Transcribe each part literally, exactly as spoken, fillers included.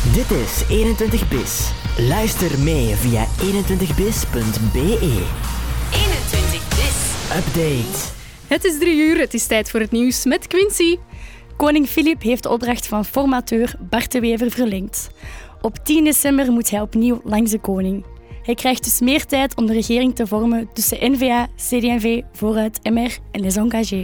Dit is eenentwintig bis. Luister mee via eenentwintig bis punt b e. eenentwintig bis. Update. Het is drie uur, het is tijd voor het nieuws met Quincy. Koning Filip heeft de opdracht van formateur Bart de Wever verlengd. Op tien december moet hij opnieuw langs de koning. Hij krijgt dus meer tijd om de regering te vormen tussen N V A, C D en V, Vooruit, M R en Les Engagés.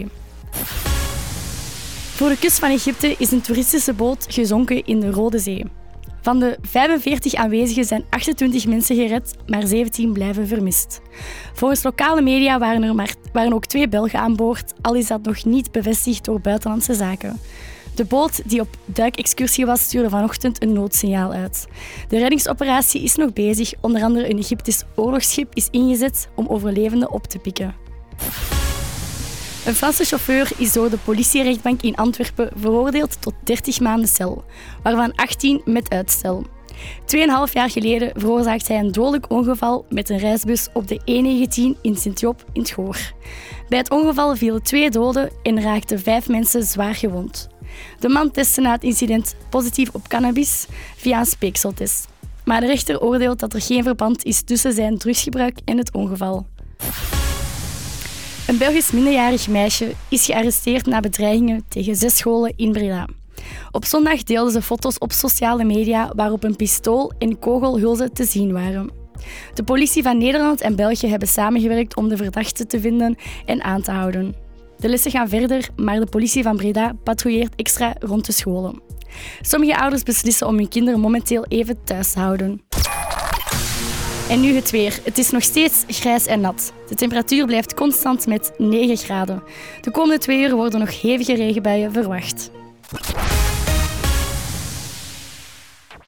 Voor de kust van Egypte is een toeristische boot gezonken in de Rode Zee. Van de vijfenveertig aanwezigen zijn achtentwintig mensen gered, maar zeventien blijven vermist. Volgens lokale media waren er maar, waren ook twee Belgen aan boord, al is dat nog niet bevestigd door Buitenlandse Zaken. De boot die op duikexcursie was, stuurde vanochtend een noodsignaal uit. De reddingsoperatie is nog bezig, onder andere een Egyptisch oorlogsschip is ingezet om overlevenden op te pikken. Een Franse chauffeur is door de politierechtbank in Antwerpen veroordeeld tot dertig maanden cel, waarvan achttien met uitstel. Tweeënhalf jaar geleden veroorzaakte hij een dodelijk ongeval met een reisbus op de E negentien in Sint-Job in het Goor. Bij het ongeval vielen twee doden en raakten vijf mensen zwaar gewond. De man testte na het incident positief op cannabis via een speekseltest. Maar de rechter oordeelt dat er geen verband is tussen zijn drugsgebruik en het ongeval. Een Belgisch minderjarig meisje is gearresteerd na bedreigingen tegen zes scholen in Breda. Op zondag deelden ze foto's op sociale media waarop een pistool en kogelhulzen te zien waren. De politie van Nederland en België hebben samengewerkt om de verdachte te vinden en aan te houden. De lessen gaan verder, maar de politie van Breda patrouilleert extra rond de scholen. Sommige ouders beslissen om hun kinderen momenteel even thuis te houden. En nu het weer. Het is nog steeds grijs en nat. De temperatuur blijft constant met negen graden. De komende twee uur worden nog hevige regenbuien verwacht.